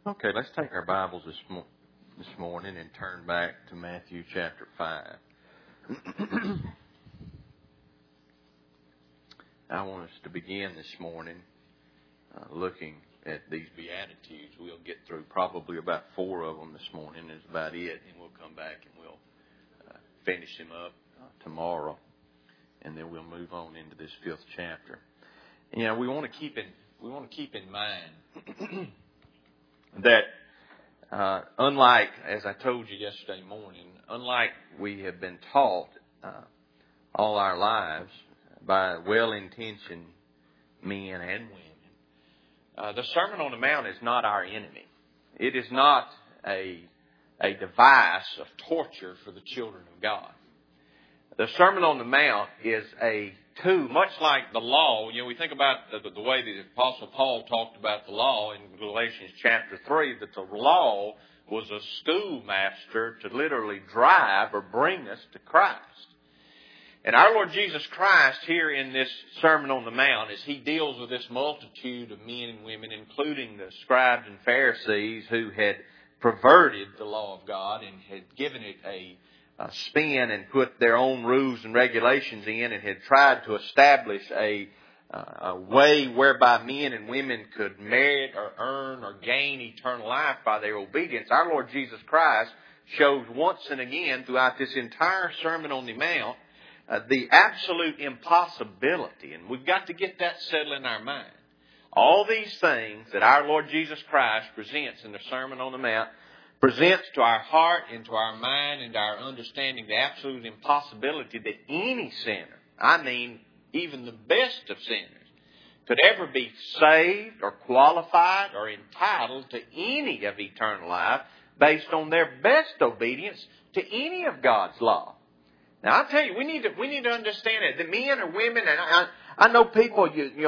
Okay, let's take our Bibles this morning and turn back to Matthew chapter 5. I want us to begin this morning looking at these Beatitudes. We'll get through probably about 4 of them this morning. That's about it. And we'll come back and we'll finish them up tomorrow. And then we'll move on into this 5th chapter. And, we want to keep in mind that unlike, as I told you yesterday morning, unlike we have been taught all our lives by well-intentioned men and women, the Sermon on the Mount is not our enemy. It is not a device of torture for the children of God. The Sermon on the Mount is a tool, much like the law. We think about the way the Apostle Paul talked about the law in Galatians chapter 3, that the law was a schoolmaster to literally drive or bring us to Christ. And our Lord Jesus Christ here in this Sermon on the Mount, as He deals with this multitude of men and women, including the scribes and Pharisees who had perverted the law of God and had given it a spin and put their own rules and regulations in, and had tried to establish a way whereby men and women could merit or earn or gain eternal life by their obedience. Our Lord Jesus Christ shows once and again throughout this entire Sermon on the Mount the absolute impossibility, and we've got to get that settled in our mind. All these things that our Lord Jesus Christ presents in the Sermon on the Mount presents to our heart and to our mind and our understanding the absolute impossibility that any sinner, I mean even the best of sinners, could ever be saved or qualified or entitled to any of eternal life based on their best obedience to any of God's law. Now, I'll tell you, we need to understand it. The men or women, and I know people,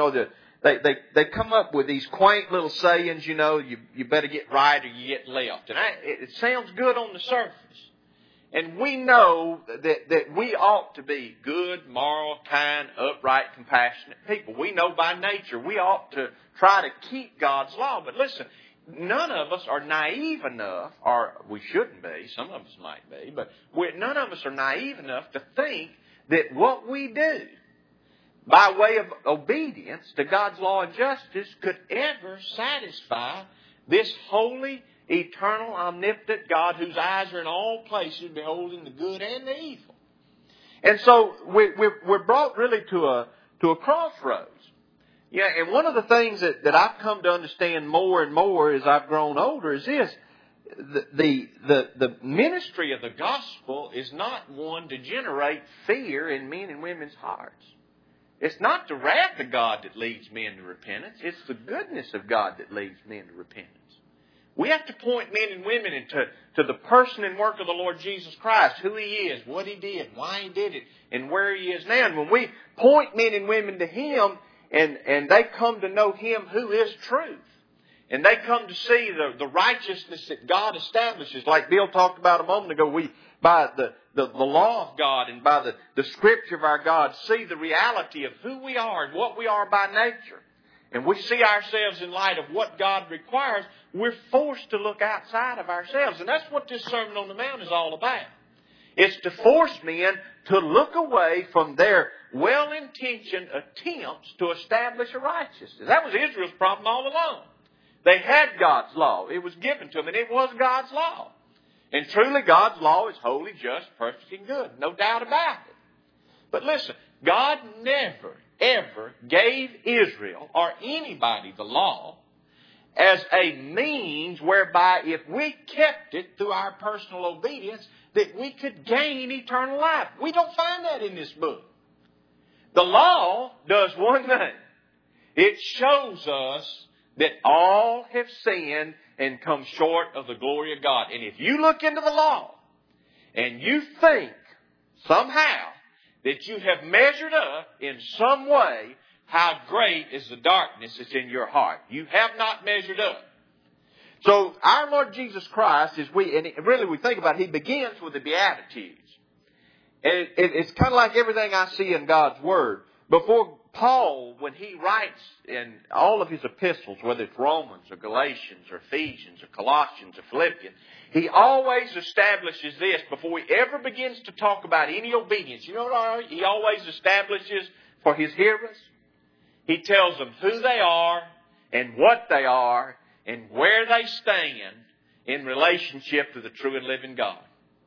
They come up with these quaint little sayings, you better get right or you get left. And it sounds good on the surface. And we know that we ought to be good, moral, kind, upright, compassionate people. We know by nature we ought to try to keep God's law. But listen, none of us are naive enough, or we shouldn't be, some of us might be, but none of us are naive enough to think that what we do by way of obedience to God's law and justice could ever satisfy this holy, eternal, omnipotent God whose eyes are in all places, beholding the good and the evil. And so we're brought really to a crossroads. Yeah, and one of the things that I've come to understand more and more as I've grown older is this: the ministry of the gospel is not one to generate fear in men and women's hearts. It's not the wrath of God that leads men to repentance. It's the goodness of God that leads men to repentance. We have to point men and women to the person and work of the Lord Jesus Christ, who He is, what He did, why He did it, and where He is now. And when we point men and women to Him, and they come to know Him who is truth, and they come to see the righteousness that God establishes, like Bill talked about a moment ago, by the law of God and by the Scripture of our God, see the reality of who we are and what we are by nature. And we see ourselves in light of what God requires. We're forced to look outside of ourselves. And that's what this Sermon on the Mount is all about. It's to force men to look away from their well-intentioned attempts to establish a righteousness. That was Israel's problem all along. They had God's law. It was given to them, and it was God's law. And truly, God's law is holy, just, perfect, and good. No doubt about it. But listen, God never, ever gave Israel or anybody the law as a means whereby if we kept it through our personal obedience, that we could gain eternal life. We don't find that in this book. The law does one thing. It shows us that all have sinned and come short of the glory of God. And if you look into the law and you think somehow that you have measured up in some way how great is the darkness that's in your heart, you have not measured up. So our Lord Jesus Christ, and really we think about it, He begins with the Beatitudes. And it's kind of like everything I see in God's Word. Before Paul, when he writes in all of his epistles, whether it's Romans or Galatians or Ephesians or Colossians or Philippians, he always establishes this before he ever begins to talk about any obedience. You know what he always establishes for his hearers? He tells them who they are and what they are and where they stand in relationship to the true and living God.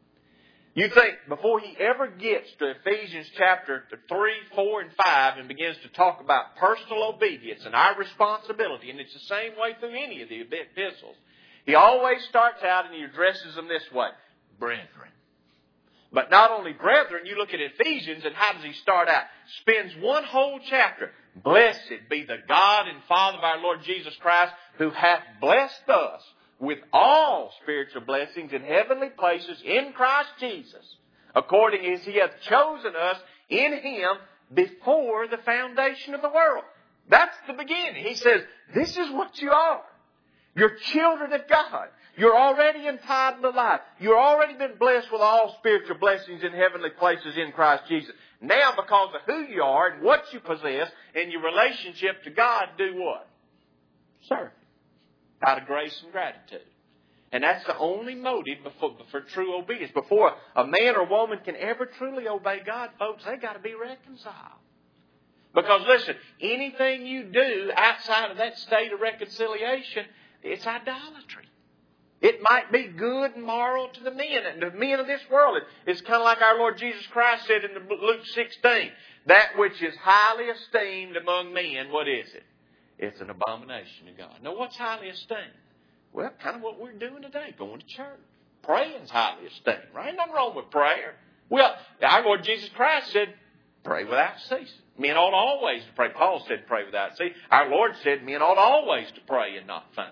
You think before he ever gets to Ephesians chapter 3, 4, and 5 and begins to talk about personal obedience and our responsibility, and it's the same way through any of the epistles, he always starts out and he addresses them this way: brethren. But not only brethren, you look at Ephesians, and how does he start out? Spends one whole chapter. Blessed be the God and Father of our Lord Jesus Christ, who hath blessed us with all spiritual blessings in heavenly places in Christ Jesus, according as He hath chosen us in Him before the foundation of the world. That's the beginning. He says, this is what you are. You're children of God. You're already entitled to life. You've already been blessed with all spiritual blessings in heavenly places in Christ Jesus. Now, because of who you are and what you possess and your relationship to God, do what? Serve. Out of grace and gratitude. And that's the only motive for true obedience. Before a man or woman can ever truly obey God, folks, they've got to be reconciled. Because listen, anything you do outside of that state of reconciliation, it's idolatry. It might be good and moral to the men, and the men of this world. It's kind of like our Lord Jesus Christ said in Luke 16, that which is highly esteemed among men, what is it? It's an abomination to God. Now, what's highly esteemed? Well, kind of what we're doing today, going to church. Praying's highly esteemed, right? Nothing wrong with prayer. Well, our Lord Jesus Christ said, pray without ceasing. Men ought always to pray. Paul said, pray without ceasing. Our Lord said, men ought always to pray and not faint.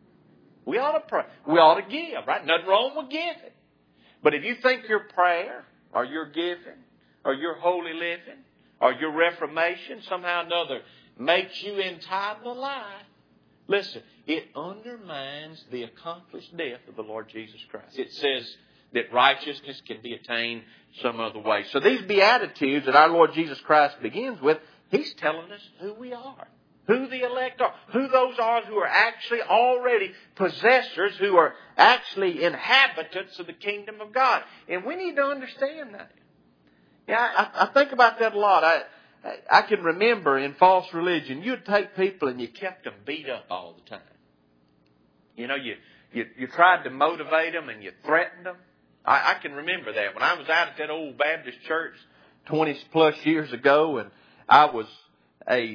We ought to pray. We ought to give, right? Nothing wrong with giving. But if you think your prayer, or your giving, or your holy living, or your reformation somehow or another makes you entitled to life, listen, it undermines the accomplished death of the Lord Jesus Christ. It says that righteousness can be attained some other way. So these Beatitudes that our Lord Jesus Christ begins with, He's telling us who we are. Who the elect are. Who those are who are actually already possessors, who are actually inhabitants of the kingdom of God. And we need to understand that. Yeah, I think about that a lot. I can remember in false religion, you'd take people and you kept them beat up all the time. You know, you tried to motivate them and you threatened them. I can remember that. When I was out at that old Baptist church 20 plus years ago, and I was the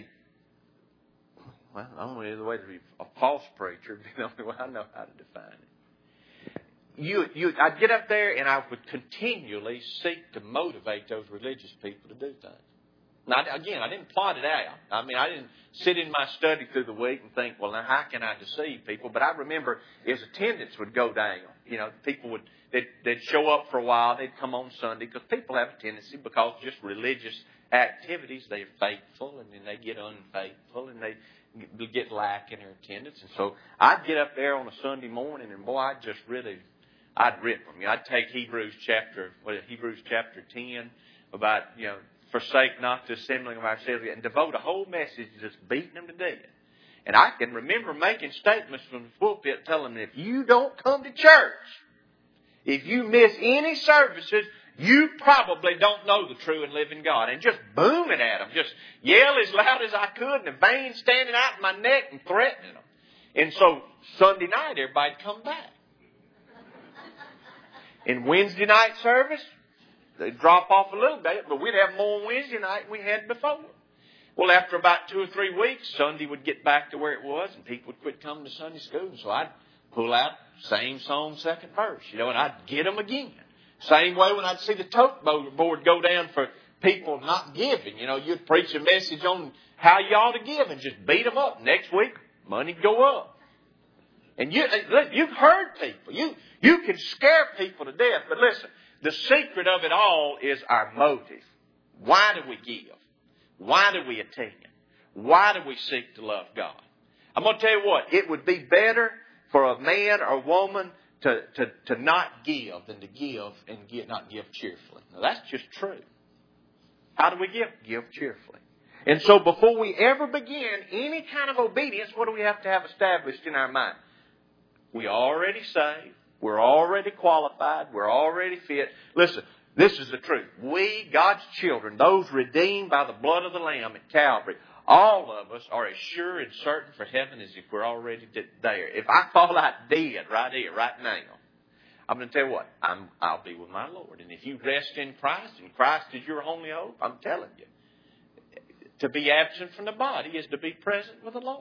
only way to be a false preacher, the only way I know how to define it. I'd get up there and I would continually seek to motivate those religious people to do things. Now, again, I didn't plot it out. I mean, I didn't sit in my study through the week and think, well, now how can I deceive people? But I remember as attendance would go down, you know, people they'd show up for a while, they'd come on Sunday, because people have a tendency, because just religious activities, they're faithful, and then they get unfaithful, and they get lack in their attendance. And so I'd get up there on a Sunday morning, and boy, I'd rip them. You know, I'd take Hebrews chapter 10 about, you know, forsake not the assembling of ourselves, and devote a whole message to just beating them to death. And I can remember making statements from the pulpit telling them, if you don't come to church, if you miss any services, you probably don't know the true and living God. And just booming at them, just yell as loud as I could, and the veins standing out in my neck and threatening them. And so Sunday night, everybody'd come back. In Wednesday night service, they'd drop off a little bit, but we'd have more on Wednesday night than we had before. Well, after about 2 or 3 weeks, Sunday would get back to where it was, and people would quit coming to Sunday school. And so I'd pull out same song, second verse, you know, and I'd get them again. Same way when I'd see the tote board go down for people not giving. You know, you'd preach a message on how you ought to give and just beat them up. Next week, money'd go up. And you've heard people. You can scare people to death. But listen, the secret of it all is our motive. Why do we give? Why do we attend? Why do we seek to love God? I'm going to tell you what, it would be better for a man or woman to not give than to give and not give cheerfully. Now, that's just true. How do we give? Give cheerfully. And so before we ever begin any kind of obedience, what do we have to have established in our mind? We already saved. We're already qualified. We're already fit. Listen, this is the truth. We, God's children, those redeemed by the blood of the Lamb at Calvary, all of us are as sure and certain for heaven as if we're already there. If I fall out dead right here, right now, I'm going to tell you what, I'll be with my Lord. And if you rest in Christ, and Christ is your only hope, I'm telling you, to be absent from the body is to be present with the Lord.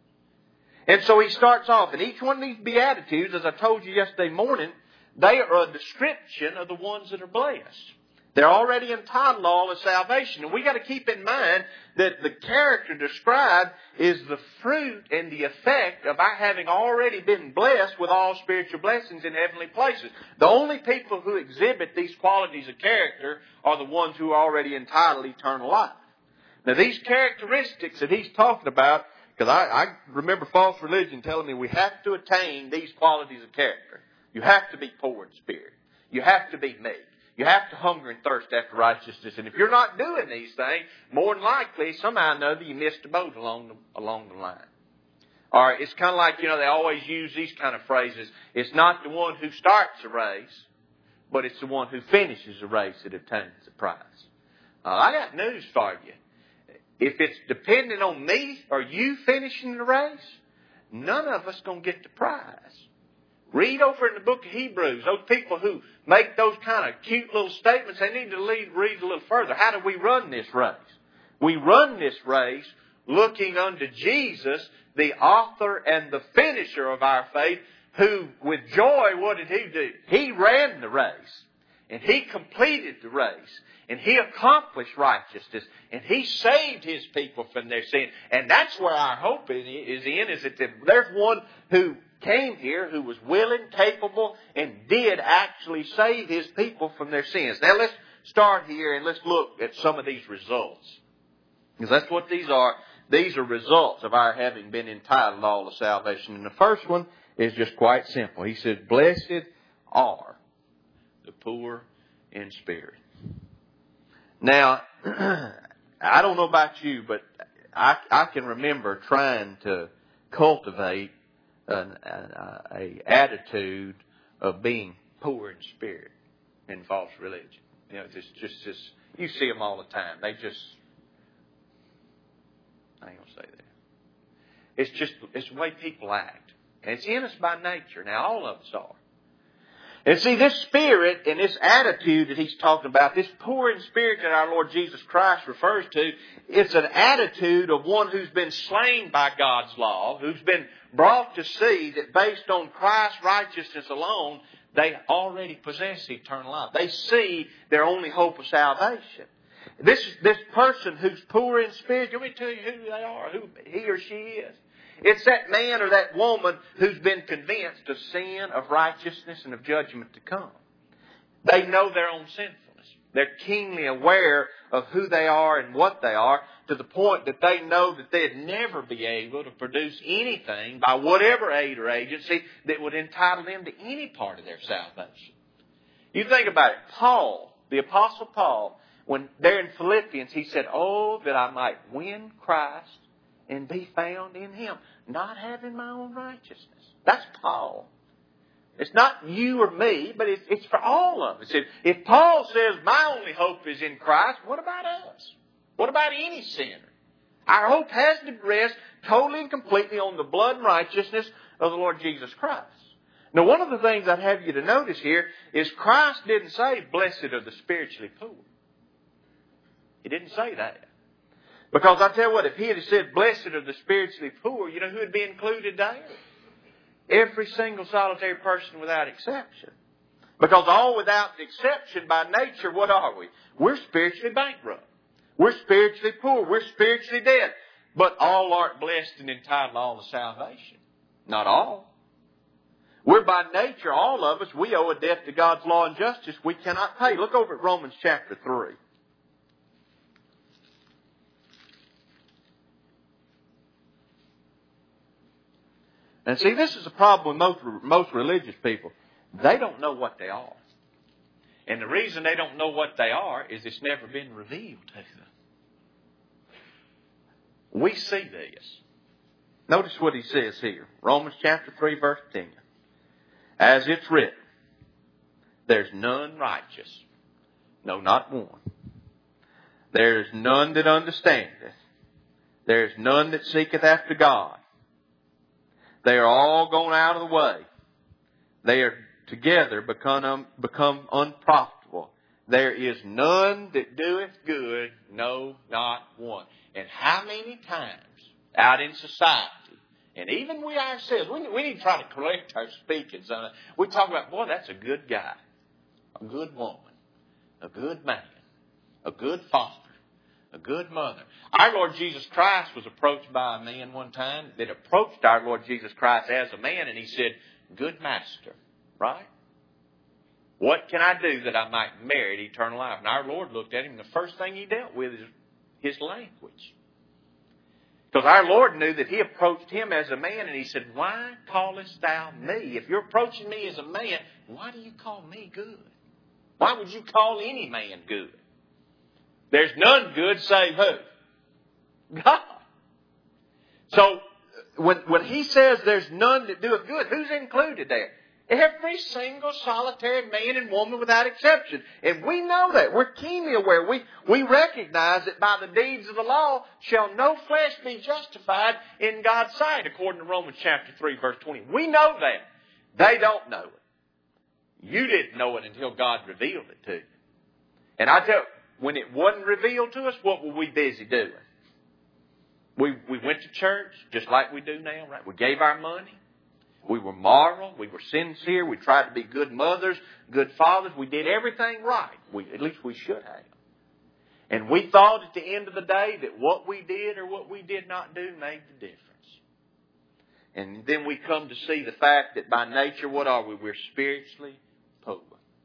And so he starts off, and each one of these Beatitudes, as I told you yesterday morning, they are a description of the ones that are blessed. They're already entitled to all of salvation. And we got to keep in mind that the character described is the fruit and the effect of our having already been blessed with all spiritual blessings in heavenly places. The only people who exhibit these qualities of character are the ones who are already entitled to eternal life. Now, these characteristics that he's talking about, because I remember false religion telling me we have to attain these qualities of character. You have to be poor in spirit. You have to be meek. You have to hunger and thirst after righteousness. And if you're not doing these things, more than likely, somehow or another, you missed the boat along the line. Or it's kind of like, they always use these kind of phrases. It's not the one who starts a race, but it's the one who finishes the race that obtains the prize. I got news for you. If it's dependent on me or you finishing the race, none of us going to get the prize. Read over in the book of Hebrews, those people who make those kind of cute little statements, they need to read a little further. How do we run this race? We run this race looking unto Jesus, the author and the finisher of our faith, who with joy, what did he do? He ran the race, and he completed the race. And he accomplished righteousness. And he saved his people from their sin. And that's where our hope is that there's one who came here who was willing, capable, and did actually save his people from their sins. Now let's start here and let's look at some of these results. Because that's what these are. These are results of our having been entitled to all of salvation. And the first one is just quite simple. He says, blessed are the poor in spirit. Now, I don't know about you, but I can remember trying to cultivate an attitude of being poor in spirit in false religion. Just you see them all the time. I ain't gonna say that. It's the way people act, and it's in us by nature. Now, all of us are. And see, this spirit and this attitude that he's talking about, this poor in spirit that our Lord Jesus Christ refers to, it's an attitude of one who's been slain by God's law, who's been brought to see that based on Christ's righteousness alone, they already possess eternal life. They see their only hope of salvation. This person who's poor in spirit, let me tell you who they are, who he or she is. It's that man or that woman who's been convinced of sin, of righteousness, and of judgment to come. They know their own sinfulness. They're keenly aware of who they are and what they are, to the point that they know that they'd never be able to produce anything by whatever aid or agency that would entitle them to any part of their salvation. You think about it. Paul, the Apostle Paul, when there in Philippians, he said, "Oh, that I might win Christ and be found in Him, not having my own righteousness." That's Paul. It's not you or me, but it's for all of us. If Paul says my only hope is in Christ, what about us? What about any sinner? Our hope has to rest totally and completely on the blood and righteousness of the Lord Jesus Christ. Now, one of the things I'd have you to notice here is Christ didn't say, "Blessed are the spiritually poor." He didn't say that. Because I tell you what, if he had said, "Blessed are the spiritually poor," you know who would be included there? Every single solitary person without exception. Because all without exception by nature, what are we? We're spiritually bankrupt. We're spiritually poor. We're spiritually dead. But all aren't blessed and entitled to all the salvation. Not all. We're by nature, all of us, we owe a debt to God's law and justice we cannot pay. Look over at Romans chapter 3. And see, this is a problem with most religious people. They don't know what they are. And the reason they don't know what they are is it's never been revealed to them. we see this. Notice what he says here. Romans chapter 3 verse 10. As it's written, there's none righteous. No, not one. There is none that understandeth. There is none that seeketh after God. They are all gone out of the way. They are together become unprofitable. There is none that doeth good, no, not one. And how many times out in society, and even we ourselves, we need to try to correct our speakings on it. We talk about, boy, that's a good guy, a good woman, a good man, a good father, a good mother. Our Lord Jesus Christ was approached by a man one time that approached our Lord Jesus Christ as a man, and he said, good master, right? What can I do that I might merit eternal life? And our Lord looked at him, and the first thing he dealt with is his language. Because our Lord knew that he approached him as a man, and he said, why callest thou me? If you're approaching me as a man, why do you call me good? Why would you call any man good? There's none good save who? God. So when he says there's none that doeth good, who's included there? Every single solitary man and woman without exception. And we know that. We're keenly aware. We recognize that by the deeds of the law shall no flesh be justified in God's sight, according to Romans chapter 3, verse 20. We know that. They don't know it. You didn't know it until God revealed it to you. And I tell you, when it wasn't revealed to us, what were we busy doing? We went to church just like we do now, right? We gave our money. We were moral. We were sincere. We tried to be good mothers, good fathers. We did everything right. At least we should have. And we thought at the end of the day that what we did or what we did not do made the difference. And then we come to see the fact that by nature, what are we? We're spiritually poor.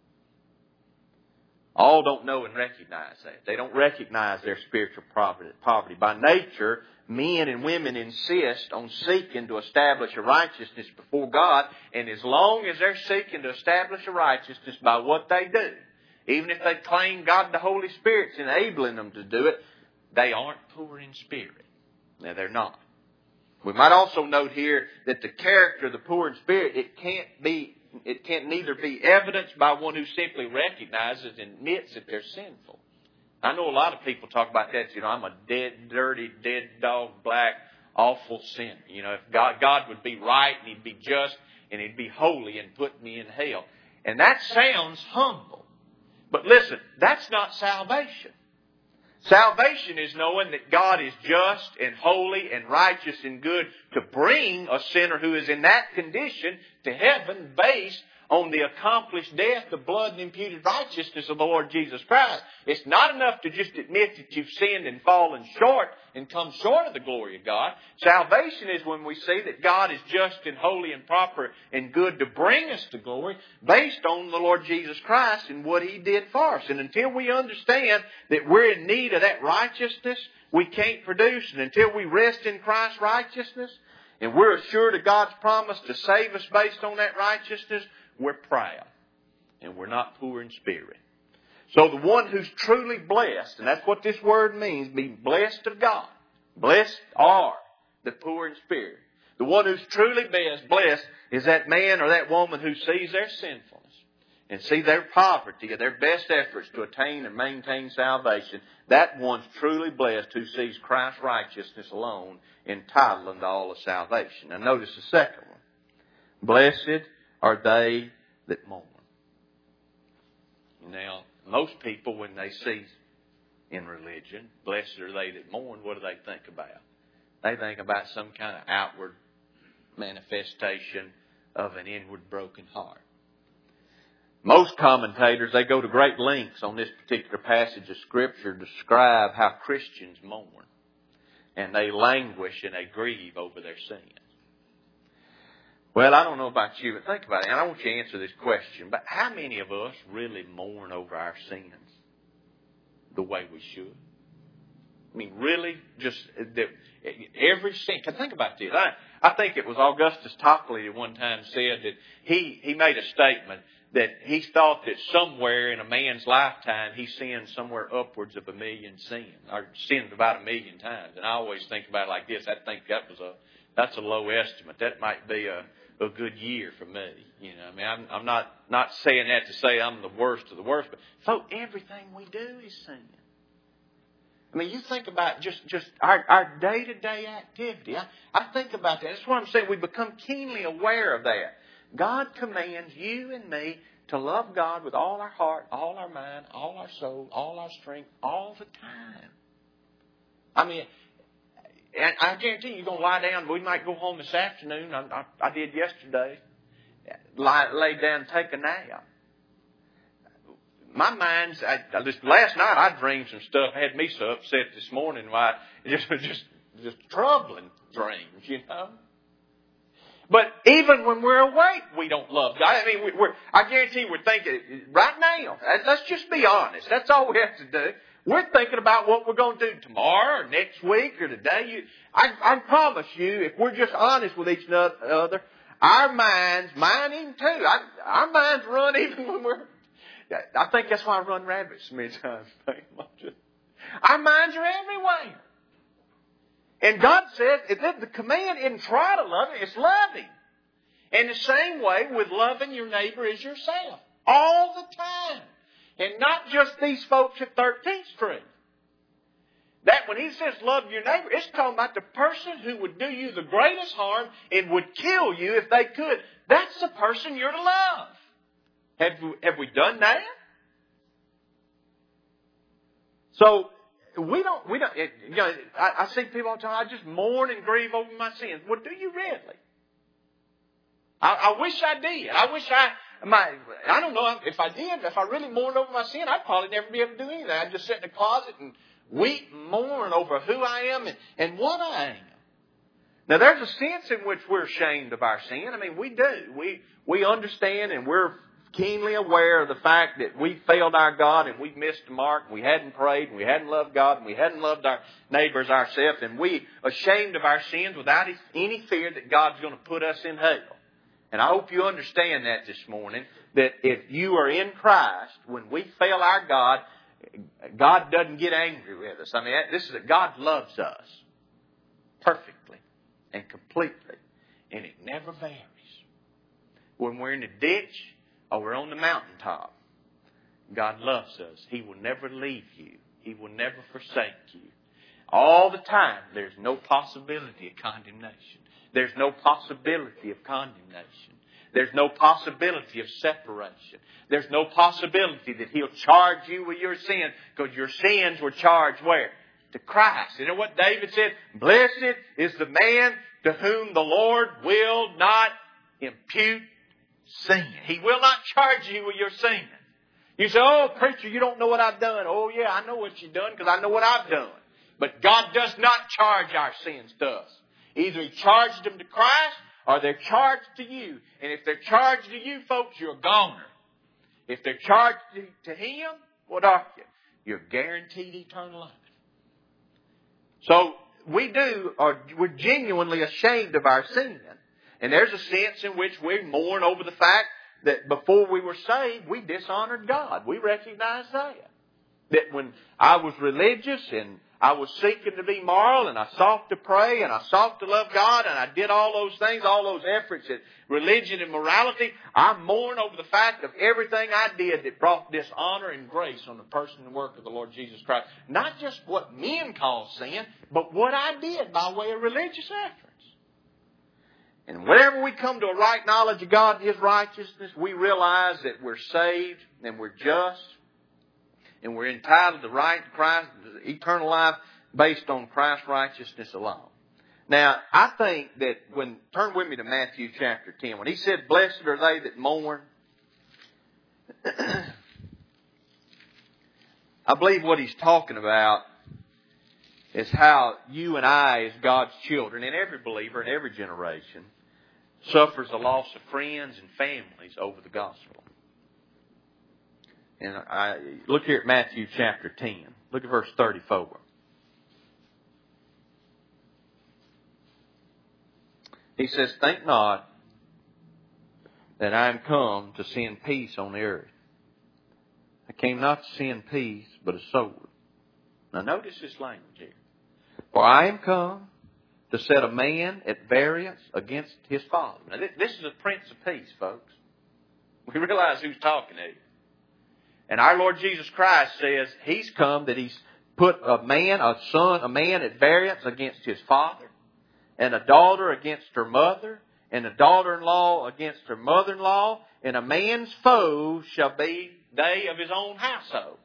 All don't know and recognize that. They don't recognize their spiritual poverty. By nature, men and women insist on seeking to establish a righteousness before God. And as long as they're seeking to establish a righteousness by what they do, even if they claim God the Holy Spirit's enabling them to do it, they aren't poor in spirit. Now, they're not. We might also note here that the character of the poor in spirit, it can't neither be evidenced by one who simply recognizes and admits that they're sinful. I know a lot of people talk about that. I'm a dead, dirty, dead dog, black, awful sinner. If God would be right and He'd be just and He'd be holy and put me in hell. And that sounds humble. But listen, that's not salvation. Salvation is knowing that God is just and holy and righteous and good to bring a sinner who is in that condition to heaven based on the accomplished death, the blood and imputed righteousness of the Lord Jesus Christ. It's not enough to just admit that you've sinned and fallen short and come short of the glory of God. Salvation is when we see that God is just and holy and proper and good to bring us to glory based on the Lord Jesus Christ and what He did for us. And until we understand that we're in need of that righteousness, we can't produce. And until we rest in Christ's righteousness and we're assured of God's promise to save us based on that righteousness, we're proud and we're not poor in spirit. So the one who's truly blessed, and that's what this word means, being blessed of God. Blessed are the poor in spirit. The one who's truly blessed is that man or that woman who sees their sinfulness and see their poverty or their best efforts to attain and maintain salvation. That one's truly blessed who sees Christ's righteousness alone entitled unto all of salvation. Now notice the second one. Blessed are they that mourn. Now, most people, when they see in religion, blessed are they that mourn, what do they think about? They think about some kind of outward manifestation of an inward broken heart. Most commentators, they go to great lengths on this particular passage of Scripture to describe how Christians mourn. And they languish and they grieve over their sins. Well, I don't know about you, but think about it. And I want you to answer this question. But how many of us really mourn over our sins the way we should? I mean, really, just every sin. Think about this. I think it was Augustus Tockley at one time said that he made a statement that he thought that somewhere in a man's lifetime he sinned somewhere upwards of 1 million sins, or sinned about 1 million times. And I always think about it like this. I think that's a low estimate. That might be a good year for me. You know, I mean, I'm not saying that to say I'm the worst of the worst, but folks, everything we do is sin. I mean, you think about just our day-to-day activity. I think about that. That's what I'm saying. We become keenly aware of that. God commands you and me to love God with all our heart, all our mind, all our soul, all our strength, all the time. I mean, and I guarantee you're going to lie down. We might go home this afternoon. I did yesterday. Lay down and take a nap. My mind's, last night I dreamed some stuff, had me so upset this morning why it was just troubling dreams, you know. But even when we're awake, we don't love God. I mean, I guarantee we're thinking, right now, let's just be honest. That's all we have to do. We're thinking about what we're going to do tomorrow or next week or today. I promise you, if we're just honest with each other, our minds, mine even too, our minds run even when we're... I think that's why I run rabbits many times. Our minds are everywhere. And God says, the command isn't try to love Him, it's love Him. And the same way with loving your neighbor as yourself. All the time. And not just these folks at 13th Street. That when He says love your neighbor, it's talking about the person who would do you the greatest harm and would kill you if they could. That's the person you're to love. Have we done that? So, we don't, you know, I see people all the time, I just mourn and grieve over my sins. Well, do you really? I wish I did. I don't know if I did, if I really mourned over my sin, I'd probably never be able to do anything. I'd just sit in the closet and weep and mourn over who I am and what I am. Now, there's a sense in which we're ashamed of our sin. I mean, we do. We understand and we're keenly aware of the fact that we failed our God and we missed the mark. We hadn't prayed and we hadn't loved God and we hadn't loved our neighbors ourselves. And we ashamed of our sins without any fear that God's going to put us in hell. And I hope you understand that this morning, that if you are in Christ, when we fail our God, God doesn't get angry with us. I mean, this is that God loves us perfectly and completely. And it never varies. When we're in the ditch, or we're on the mountaintop, God loves us. He will never leave you. He will never forsake you. All the time, there's no possibility of condemnation. There's no possibility of condemnation. There's no possibility of separation. There's no possibility that He'll charge you with your sins, because your sins were charged where? To Christ. You know what David said? Blessed is the man to whom the Lord will not impute sin. He will not charge you with your sin. You say, oh, preacher, you don't know what I've done. Oh, yeah, I know what you've done because I know what I've done. But God does not charge our sins to us. Either He charged them to Christ or they're charged to you. And if they're charged to you, folks, you're a goner. If they're charged to Him, what are you? You're guaranteed eternal life. So we're genuinely ashamed of our sin. And there's a sense in which we mourn over the fact that before we were saved, we dishonored God. We recognize that. That when I was religious and I was seeking to be moral and I sought to pray and I sought to love God and I did all those things, all those efforts at religion and morality, I mourn over the fact of everything I did that brought dishonor and grace on the person and work of the Lord Jesus Christ. Not just what men call sin, but what I did by way of religious efforts. And whenever we come to a right knowledge of God and His righteousness, we realize that we're saved and we're just and we're entitled to right Christ, eternal life based on Christ's righteousness alone. Now, I think that turn with me to Matthew chapter 10. When He said, blessed are they that mourn, I believe what He's talking about is how you and I, as God's children, and every believer in every generation, suffers the loss of friends and families over the gospel. And look here at Matthew chapter 10. Look at verse 34. He says, think not that I am come to send peace on the earth. I came not to send peace, but a sword. Now notice this language here. For I am come to set a man at variance against his father. Now this is the Prince of Peace, folks. We realize who's talking to you. And our Lord Jesus Christ says He's come that He's put a man at variance against his father, and a daughter against her mother, and a daughter-in-law against her mother-in-law, and a man's foe shall be they of his own household.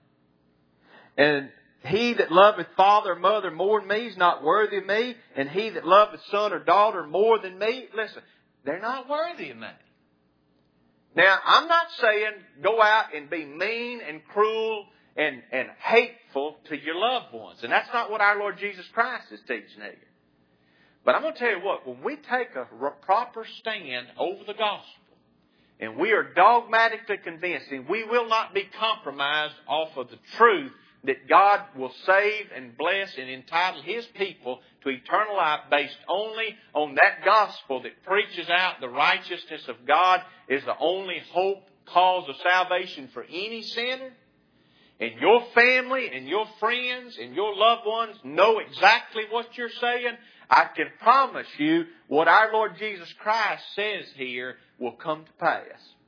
And he that loveth father or mother more than me is not worthy of me, and he that loveth son or daughter more than me, listen, they're not worthy of me. Now, I'm not saying go out and be mean and cruel and hateful to your loved ones. And that's not what our Lord Jesus Christ is teaching here. But I'm going to tell you what, when we take a proper stand over the gospel, and we are dogmatically convinced, and we will not be compromised off of the truth that God will save and bless and entitle His people to eternal life based only on that gospel that preaches out the righteousness of God is the only hope, cause of salvation for any sinner, and your family and your friends and your loved ones know exactly what you're saying, I can promise you what our Lord Jesus Christ says here will come to pass.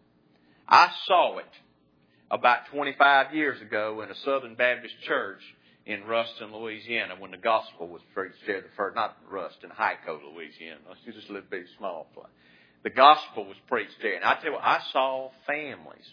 I saw it about 25 years ago in a Southern Baptist church in Ruston, Louisiana, when the gospel was preached there. Not Ruston, Hyco, Louisiana. It's just a little bit small place. The gospel was preached there. And I tell you what, I saw families.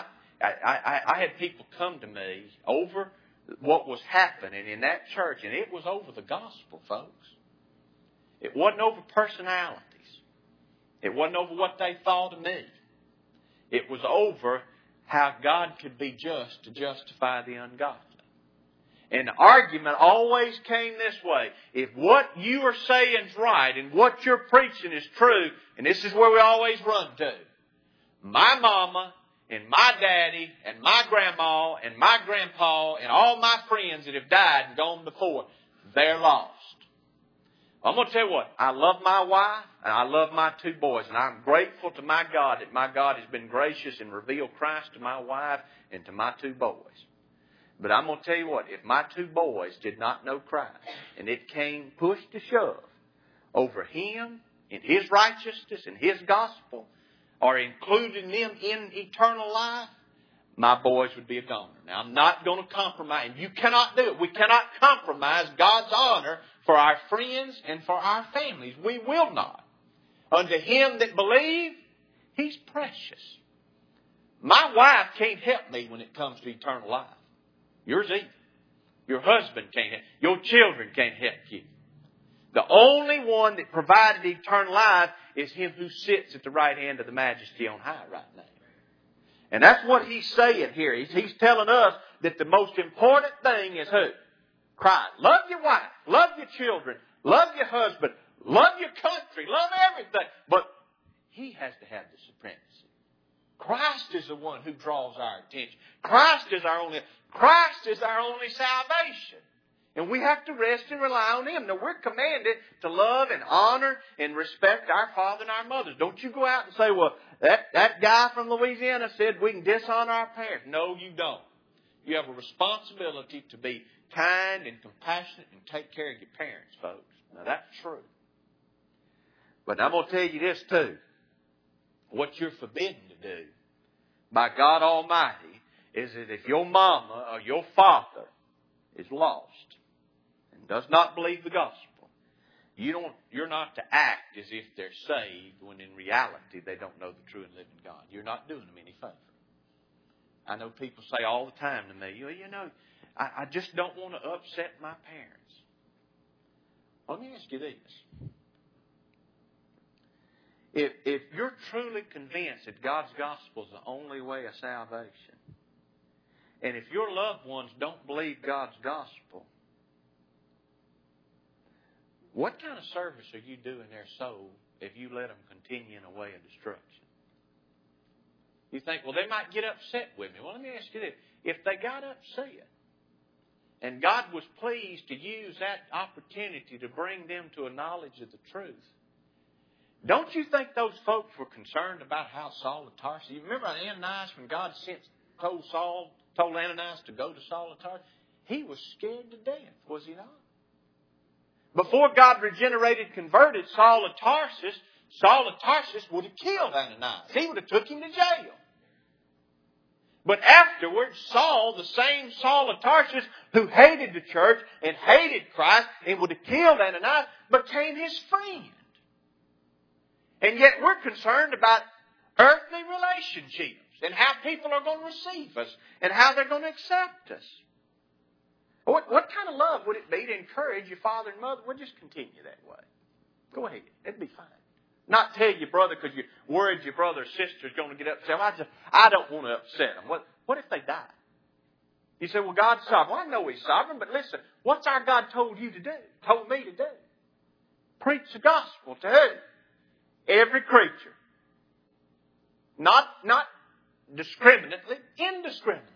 I had people come to me over what was happening in that church, and it was over the gospel, folks. It wasn't over personalities. It wasn't over what they thought of me. It was over how God could be just to justify the ungodly. And the argument always came this way. If what you are saying is right and what you're preaching is true, and this is where we always run to, my mama and my daddy and my grandma and my grandpa and all my friends that have died and gone before, they're lost. I'm going to tell you what, I love my wife and I love my two boys, and I'm grateful to my God that my God has been gracious and revealed Christ to my wife and to my two boys. But I'm going to tell you what, if my two boys did not know Christ and it came push to shove over Him and His righteousness and His gospel, or including them in eternal life, my boys would be a goner. Now, I'm not going to compromise, and you cannot do it. We cannot compromise God's honor for our friends and for our families. We will not. Unto him that believe, He's precious. My wife can't help me when it comes to eternal life. Yours either. Your husband can't help. Your children can't help you. The only one that provided eternal life is Him who sits at the right hand of the Majesty on high right now. And that's what He's saying here. He's telling us that the most important thing is who? Christ. Love your wife. Love your children. Love your husband. Love your country. Love everything. But He has to have the supremacy. Christ is the one who draws our attention. Christ is our only salvation. And we have to rest and rely on Him. Now, we're commanded to love and honor and respect our father and our mothers. Don't you go out and say, well, that guy from Louisiana said we can dishonor our parents. No, you don't. You have a responsibility to be kind and compassionate and take care of your parents, folks. Now, that's true. But I'm going to tell you this, too. What you're forbidden to do by God Almighty is that if your mama or your father is lost and does not believe the gospel, you're not to act as if they're saved when in reality they don't know the true and living God. You're not doing them any favor. I know people say all the time to me, I just don't want to upset my parents. Let me ask you this. If you're truly convinced that God's gospel is the only way of salvation, and if your loved ones don't believe God's gospel, what kind of service are you doing their soul if you let them continue in a way of destruction? You think, well, they might get upset with me. Well, let me ask you this. If they got upset, and God was pleased to use that opportunity to bring them to a knowledge of the truth, Don't you think those folks were concerned about how Saul of Tarsus? You remember Ananias when God told Ananias to go to Saul of Tarsus? He was scared to death, was he not? Before God converted Saul of Tarsus would have killed Ananias. He would have took him to jail. But afterwards, Saul, the same Saul of Tarsus who hated the church and hated Christ and would have killed Ananias, became his friend. And yet we're concerned about earthly relationships and how people are going to receive us and how they're going to accept us. What kind of love would it be to encourage your father and mother? Well, just continue that way. Go ahead. It'd be fine. Not tell your brother because you're worried your brother or sister is going to get upset. I don't want to upset them. What if they die? You say, well, God's sovereign. Well, I know He's sovereign, but listen, what's our God told you to do? Told me to do? Preach the gospel to who? Every creature. Not discriminately, indiscriminately.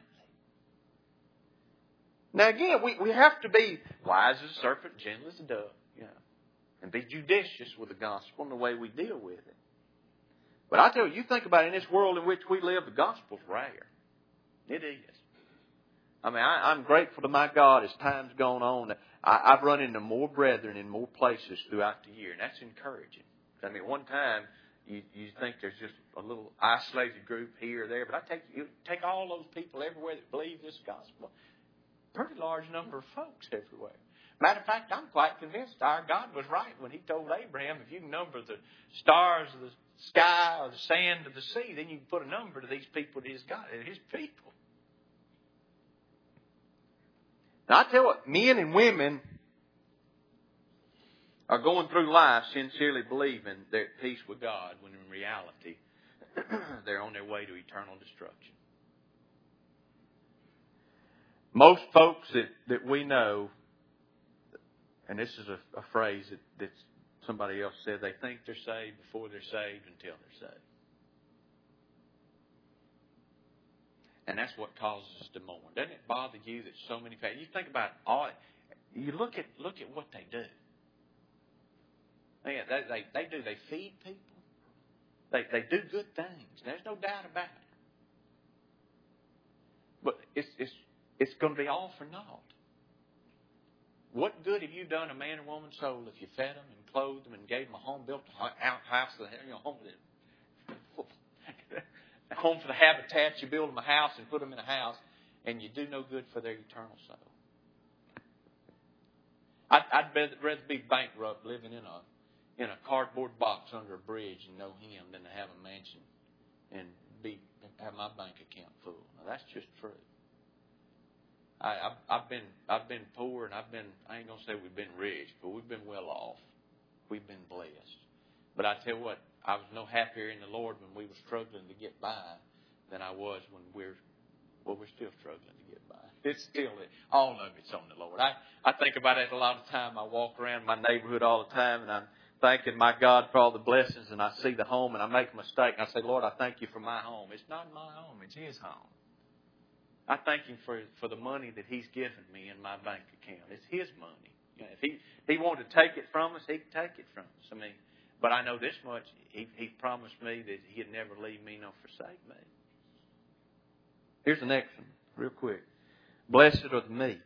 Now again, we have to be wise as a serpent, gentle as a dove. And be judicious with the gospel and the way we deal with it. But I tell you think about it, in this world in which we live, the gospel's rare. It is. I mean, I'm grateful to my God as time's gone on. I've run into more brethren in more places throughout the year, and that's encouraging. I mean, one time you think there's just a little isolated group here or there, but you take all those people everywhere that believe this gospel, pretty large number of folks everywhere. Matter of fact, I'm quite convinced our God was right when He told Abraham, if you can number the stars of the sky or the sand of the sea, then you can put a number to these people, to His God, His people. Now, I tell you what, men and women are going through life sincerely believing they're at peace with God, when in reality, they're on their way to eternal destruction. Most folks that we know, and this is a phrase that somebody else said, they think they're saved before they're saved until they're saved. And that's what causes us to mourn. Doesn't it bother you that so many people, you think about you look at what they do. They feed people. They do good things. There's no doubt about it. But it's going to be all for naught. What good have you done a man or woman's soul if you fed them and clothed them and gave them a home, built a house, home for the habitat? You build them a house and put them in a house, and you do no good for their eternal soul. I'd rather be bankrupt living in a cardboard box under a bridge and know Him than to have a mansion and have my bank account full. Now that's just true. I've been poor, and I ain't gonna say we've been rich, but we've been well off. We've been blessed. But I tell you what, I was no happier in the Lord when we were struggling to get by than I was when we're still struggling to get by. It's still all of it's on the Lord. I think about it a lot of time. I walk around my neighborhood all the time, and I'm thanking my God for all the blessings, and I see the home, and I make a mistake, and I say, Lord, I thank You for my home. It's not my home; it's His home. I thank Him for the money that He's given me in my bank account. It's His money. You know, if He wanted to take it from us, He could take it from us. I mean, but I know this much: He promised me that He'd never leave me nor forsake me. Here's the next one, real quick. Blessed are the meek.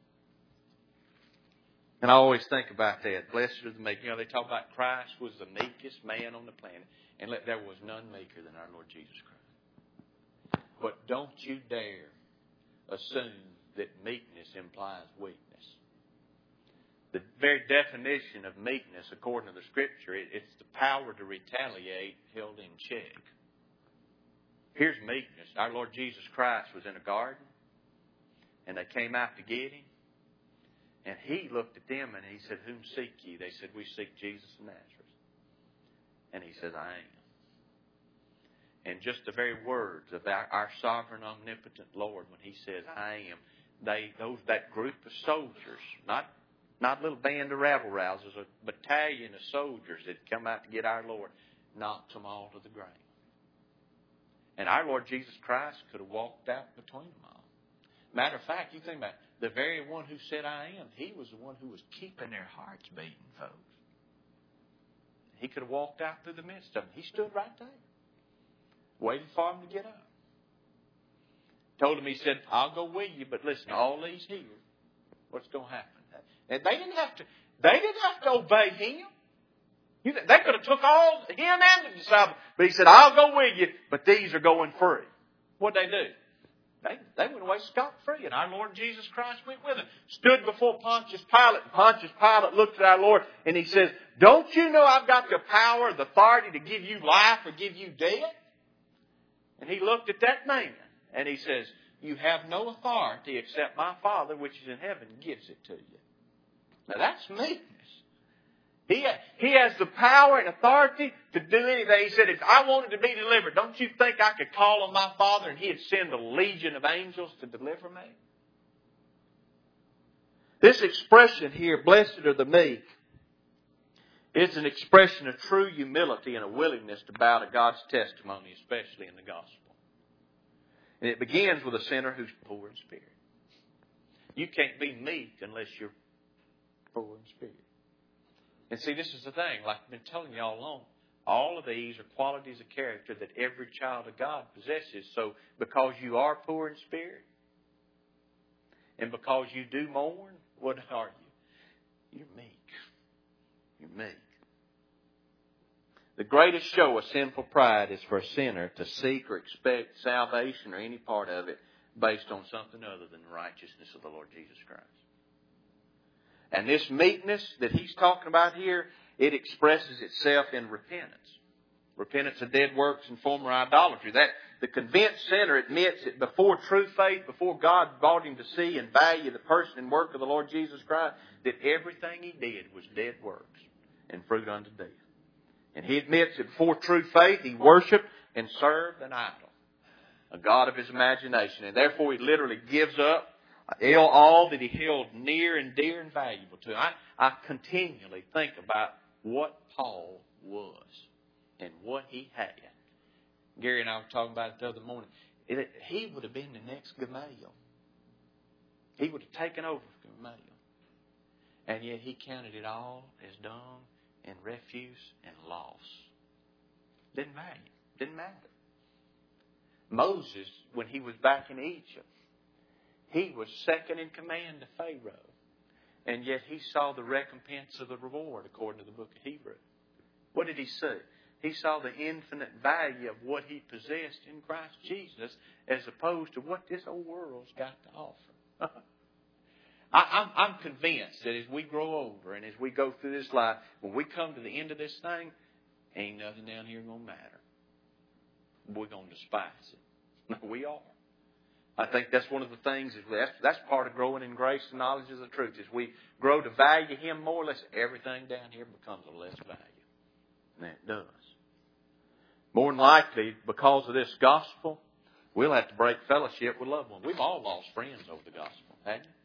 And I always think about that. Blessed are the meek. You know, they talk about Christ was the meekest man on the planet, and there was none meeker than our Lord Jesus Christ. But don't you dare assume that meekness implies weakness. The very definition of meekness, according to the Scripture, it's the power to retaliate held in check. Here's meekness. Our Lord Jesus Christ was in a garden, and they came out to get Him. And He looked at them and He said, "Whom seek ye?" They said, "We seek Jesus of Nazareth." And He says, "I am." And just the very words of our sovereign, omnipotent Lord, when He says, "I am," that group of soldiers, not a little band of rabble-rousers, a battalion of soldiers that come out to get our Lord, knocks them all to the ground. And our Lord Jesus Christ could have walked out between them all. Matter of fact, you think about it, the very one who said, "I am," He was the one who was keeping their hearts beating, folks. He could have walked out through the midst of them. He stood right there, waiting for him to get up. Told him, he said, I'll go with you, but listen, all these here, what's going to happen? And they didn't have to obey him. They could have took all him and the disciples, but he said, I'll go with you, but these are going free. What'd they do? They went away scot-free, and our Lord Jesus Christ went with them. Stood before Pontius Pilate, and Pontius Pilate looked at our Lord, and he says, don't you know I've got the power, the authority to give you life or give you death? And he looked at that man, and he says, you have no authority except my Father which is in heaven gives it to you. Now that's meekness. He has the power and authority to do anything. He said, if I wanted to be delivered, don't you think I could call on my Father and He'd send a legion of angels to deliver me? This expression here, blessed are the meek, is an expression of true humility and a willingness to bow to God's testimony, especially in the gospel. And it begins with a sinner who's poor in spirit. You can't be meek unless you're poor in spirit. And see, this is the thing, like I've been telling you all along, all of these are qualities of character that every child of God possesses. So because you are poor in spirit, and because you do mourn, what are you? You're meek. You're meek. The greatest show of sinful pride is for a sinner to seek or expect salvation or any part of it based on something other than the righteousness of the Lord Jesus Christ. And this meekness that he's talking about here, it expresses itself in repentance. Repentance of dead works and former idolatry. That the convinced sinner admits that before true faith, before God brought him to see and value the person and work of the Lord Jesus Christ, that everything he did was dead works and fruit unto death. And he admits that before true faith, he worshiped and served an idol, a god of his imagination. And therefore he literally gives up all that he held near and dear and valuable to him. I continually think about what Paul was and what he had. Gary and I were talking about it the other morning. He would have been the next Gamaliel. He would have taken over Gamaliel. And yet he counted it all as dung and refuse and loss. Didn't matter. Moses, when he was back in Egypt, he was second in command to Pharaoh. And yet he saw the recompense of the reward according to the book of Hebrews. What did he see? He saw the infinite value of what he possessed in Christ Jesus as opposed to what this old world's got to offer. I'm convinced that as we grow older and as we go through this life, when we come to the end of this thing, ain't nothing down here going to matter. We're going to despise it. We are. I think that's one of the things, that's part of growing in grace and knowledge of the truth. As we grow to value Him more, everything down here becomes of less value. And it does. More than likely, because of this gospel, we'll have to break fellowship with loved ones. We've all lost friends over the gospel, haven't you?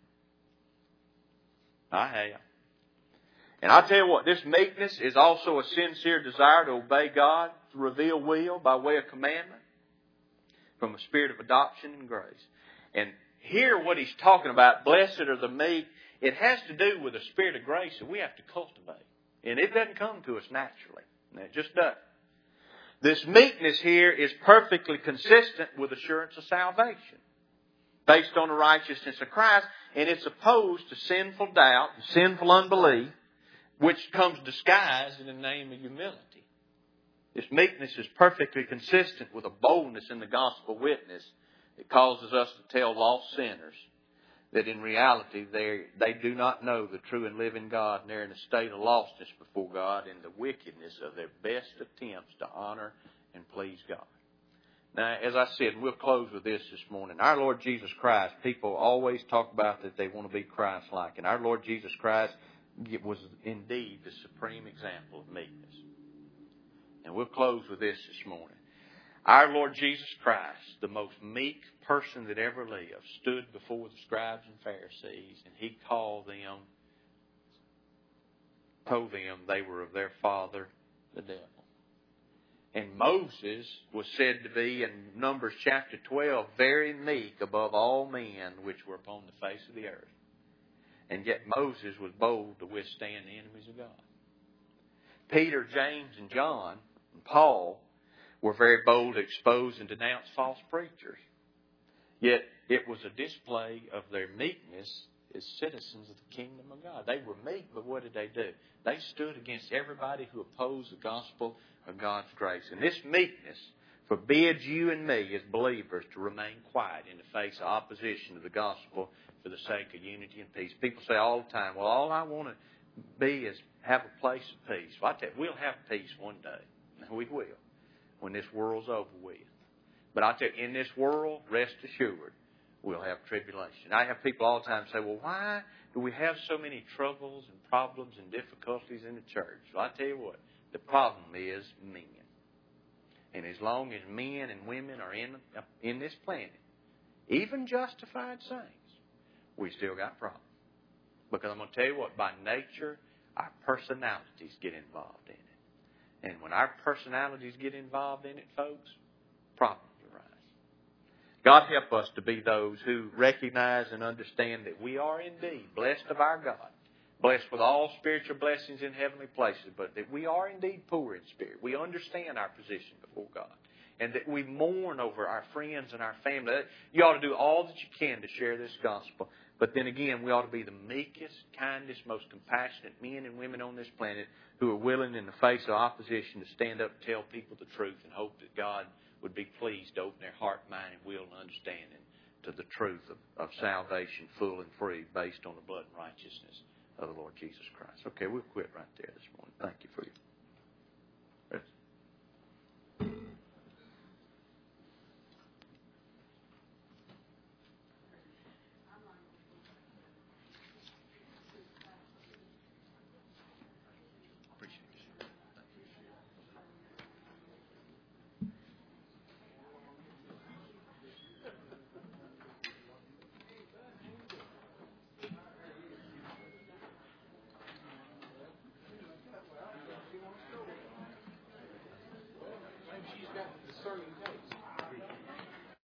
I have. And I tell you what, this meekness is also a sincere desire to obey God, to reveal will by way of commandment, from a spirit of adoption and grace. And here what he's talking about, blessed are the meek, it has to do with a spirit of grace that we have to cultivate. And it doesn't come to us naturally. It just doesn't. This meekness here is perfectly consistent with assurance of salvation, based on the righteousness of Christ, and it's opposed to sinful doubt and sinful unbelief, which comes disguised in the name of humility. This meekness is perfectly consistent with a boldness in the gospel witness that causes us to tell lost sinners that in reality they do not know the true and living God, and they're in a state of lostness before God in the wickedness of their best attempts to honor and please God. Now, as I said, we'll close with this morning. Our Lord Jesus Christ, people always talk about that they want to be Christ-like. And our Lord Jesus Christ was indeed the supreme example of meekness. And we'll close with this morning. Our Lord Jesus Christ, the most meek person that ever lived, stood before the scribes and Pharisees, and He told them they were of their father, the devil. And Moses was said to be, in Numbers chapter 12, very meek above all men which were upon the face of the earth. And yet Moses was bold to withstand the enemies of God. Peter, James, and John, and Paul were very bold to expose and denounce false preachers. Yet it was a display of their meekness as citizens of the kingdom of God. They were meek, but what did they do? They stood against everybody who opposed the gospel of God's grace. And this meekness forbids you and me as believers to remain quiet in the face of opposition to the gospel for the sake of unity and peace. People say all the time, well, all I want to be is have a place of peace. Well, I tell you, we'll have peace one day. We will, when this world's over with. But I tell you, in this world, rest assured, we'll have tribulation. I have people all the time say, well, why do we have so many troubles and problems and difficulties in the church? Well, I tell you what, the problem is men. And as long as men and women are in this planet, even justified saints, we still got problems. Because I'm going to tell you what, by nature, our personalities get involved in it. And when our personalities get involved in it, folks, problems arise. God help us to be those who recognize and understand that we are indeed blessed of our God, blessed with all spiritual blessings in heavenly places, but that we are indeed poor in spirit. We understand our position before God, and that we mourn over our friends and our family. You ought to do all that you can to share this gospel. But then again, we ought to be the meekest, kindest, most compassionate men and women on this planet who are willing in the face of opposition to stand up and tell people the truth and hope that God would be pleased to open their heart, mind, and will and understanding to the truth of salvation, full and free, based on the blood and righteousness of the Lord Jesus Christ. Okay, we'll quit right there this morning. Thank you for your